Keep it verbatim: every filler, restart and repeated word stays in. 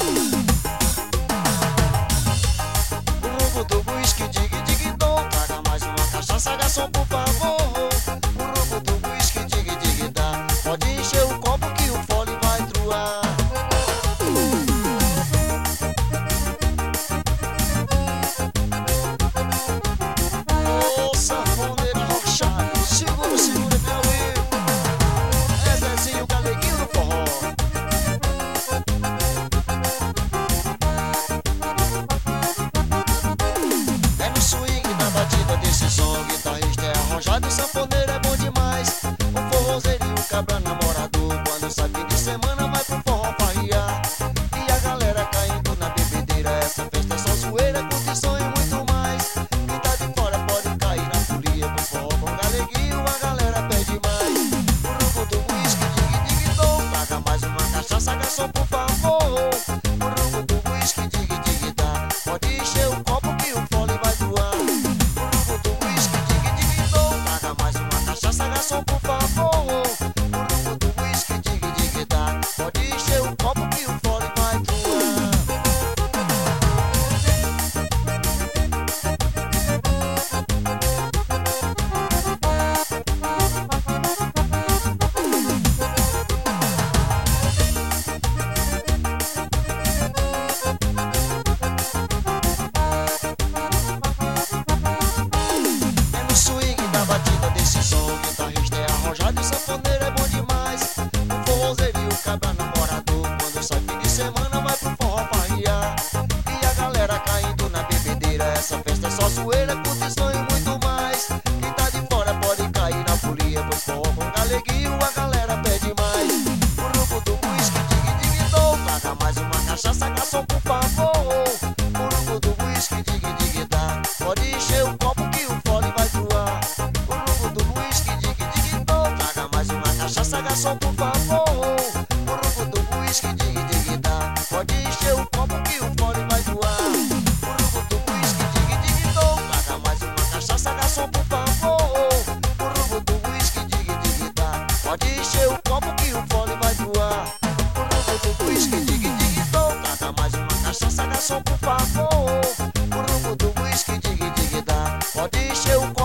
Urubu do whisky, dig, dig, dom. Traga mais uma cachaça, garçom, por favor. Urubu do whisky, dig, dig, dá. Pode encher o copo que o fole vai truar. Ô, sanfoneiro rochado, segura, segura, meu amigo. É Zezinho, galeguinho do forró. É no swing da batida desse som, guitarrista é arrojado, sanfoneiro é bom demais. O forrozeirinho cabra namorador, quando sai fim de semana vai pro forró farrear. E a galera caindo na bebedeira, essa festa é só zoeira, curtição e muito mais. Quem tá de fora pode cair na folia, pro forró com galeguinho a galera pede mais. Urubu do whisky, dig, dig, dom. Traga mais uma cachaça, garçom, por favor. Urubu do whisky, dig, dig, dá. Pode encher o copo que o fole vai doar. Urubu do whisky, dig, dig, dom. Traga mais uma cachaça, garçom, por favor. Urubu do whisky, dig, dig, dá. Pode encher o copo que o fole vai doar. É no swing da batida desse som, guitarrista é arrojado e sanfoneiro é bom demais. O forrozeirinho cabra namorador, quando sai fim de semana vai pro forró farrear. E a galera caindo na bebedeira, essa festa é só zoeira, curtição e muito mais. Quem tá de fora pode cair na folia, pois forró com galeguinho a galera pede mais. Urubu do whisky, dig, dig, dom. Traga mais uma cachaça, garçom, por favor. Urubu do whisky, dig, dig, dá. Pode encher o copo que o fole vai truar. Urubu do whisky, dig, dig, dom. Traga mais uma cachaça, garçom, por favor. Urubu do whisky, dig, dig, dá. Pode encher o copo que o fole vai doar. Urubu do whisky, dig, dig, dom. Traga mais uma cachaça, garçom, por favor. Urubu do whisky, dig, dig, dá. Pode encher o copo que o fole vai doar. Urubu do whisky, dig, dig, dom. Traga mais uma cachaça, garçom, por favor. Urubu do whisky, dig, dig, dá. Pode encher o copo